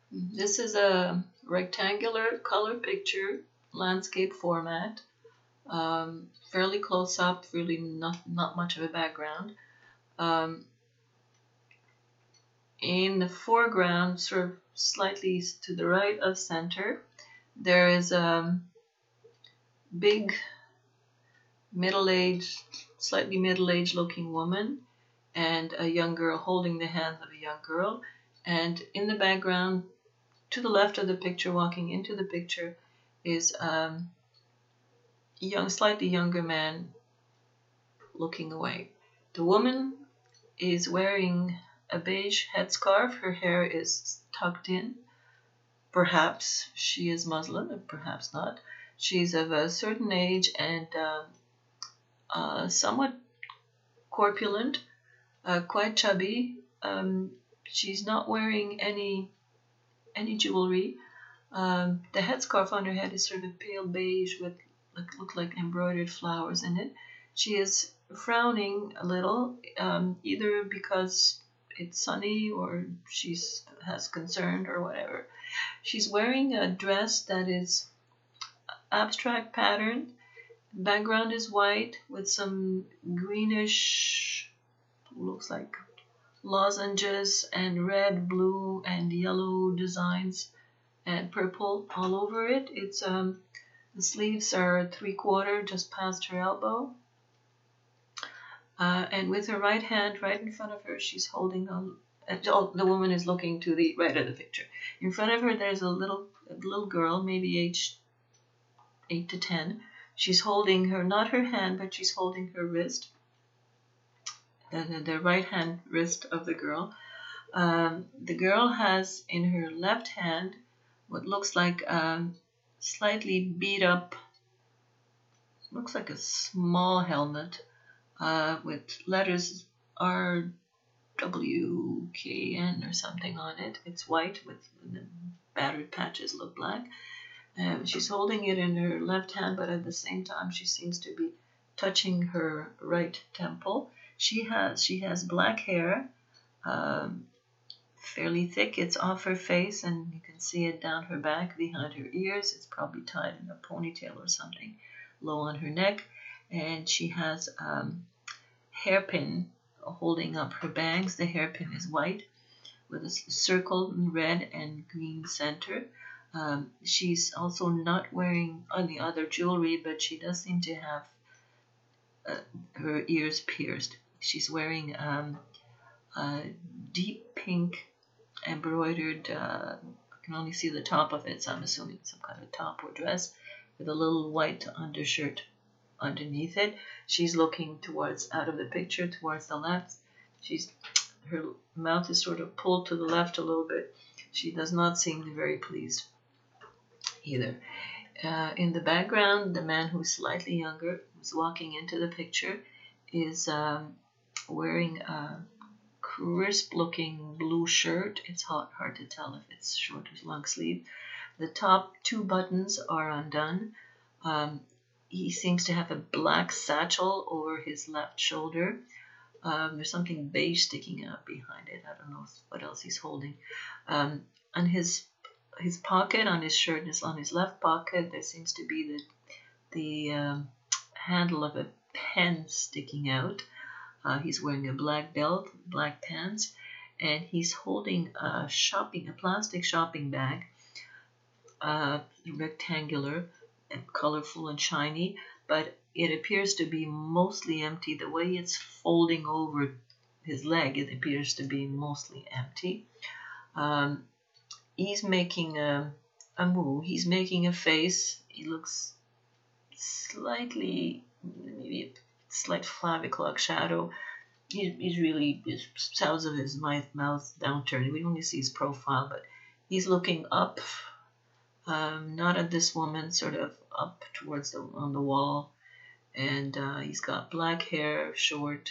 This is a rectangular color picture, landscape format, fairly close up, really not much of a background. Um, in the foreground, sort of slightly to the right of center, there is a big middle-aged, slightly middle-aged looking woman and a young girl holding the hands of a young girl. And in the background, to the left of the picture, walking into the picture, is young, slightly younger man looking away. The woman is wearing a beige headscarf. Her hair is tucked in. Perhaps she is Muslim, and perhaps not. She's of a certain age and somewhat corpulent, quite chubby. She's not wearing any jewelry. The headscarf on her head is sort of pale beige with look like embroidered flowers in it. She is frowning a little, either because it's sunny or she's has concern or whatever. She's wearing a dress that is abstract pattern. Background is white with some greenish, looks like lozenges and red, blue, and yellow designs and purple all over it. It's the sleeves are 3/4, just past her elbow. And with her right hand, right in front of her, she's holding a. Oh, the woman is looking to the right of the picture. In front of her, there's a little girl, maybe aged 8 to 10. She's holding her, not her hand, but she's holding her wrist, the right hand wrist of the girl. The girl has in her left hand what looks like slightly beat up, looks like a small helmet with letters RWKN or something on it. It's white with the battered patches look black. She's holding it in her left hand, but at the same time she seems to be touching her right temple. She has black hair, um, fairly thick. It's off her face, and you can see it down her back, behind her ears. It's probably tied in a ponytail or something, low on her neck, and she has hairpin holding up her bangs. The hairpin is white with a circle in red and green center. She's also not wearing any other jewelry, but she does seem to have her ears pierced. She's wearing a deep pink embroidered, I can only see the top of it, so I'm assuming some kind of top or dress, with a little white undershirt underneath it. She's looking towards out of the picture towards the left. Her mouth is sort of pulled to the left a little bit. She does not seem very pleased either. In the background, the man who's slightly younger, who's walking into the picture, is wearing a crisp looking blue shirt. It's hard to tell if it's short or long sleeve. The top two buttons are undone. He seems to have a black satchel over his left shoulder. There's something beige sticking out behind it. I don't know what else he's holding. On his pocket, on his shirt, on his left pocket, there seems to be the handle of a pen sticking out. He's wearing a black belt, black pants, and he's holding a plastic shopping bag, rectangular and colorful and shiny, but it appears to be mostly empty. The way it's folding over his leg, it appears to be mostly empty. He's making a move. He's making a face. He looks slightly, maybe a slight 5 o'clock shadow. He's really, his sides of his mouth downturned. We only see his profile, but he's looking up, not at this woman, sort of up towards on the wall. And he's got black hair, short.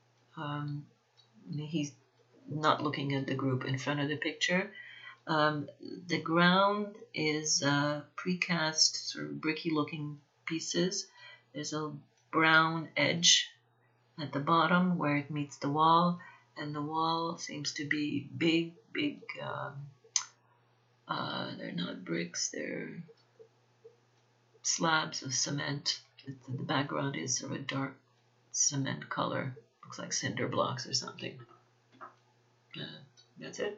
He's not looking at the group in front of the picture. The ground is precast, sort of bricky-looking pieces. There's a brown edge at the bottom where it meets the wall, and the wall seems to be big They're not bricks, they're slabs of cement. The background is sort of a dark cement color. Looks like cinder blocks or something. That's it.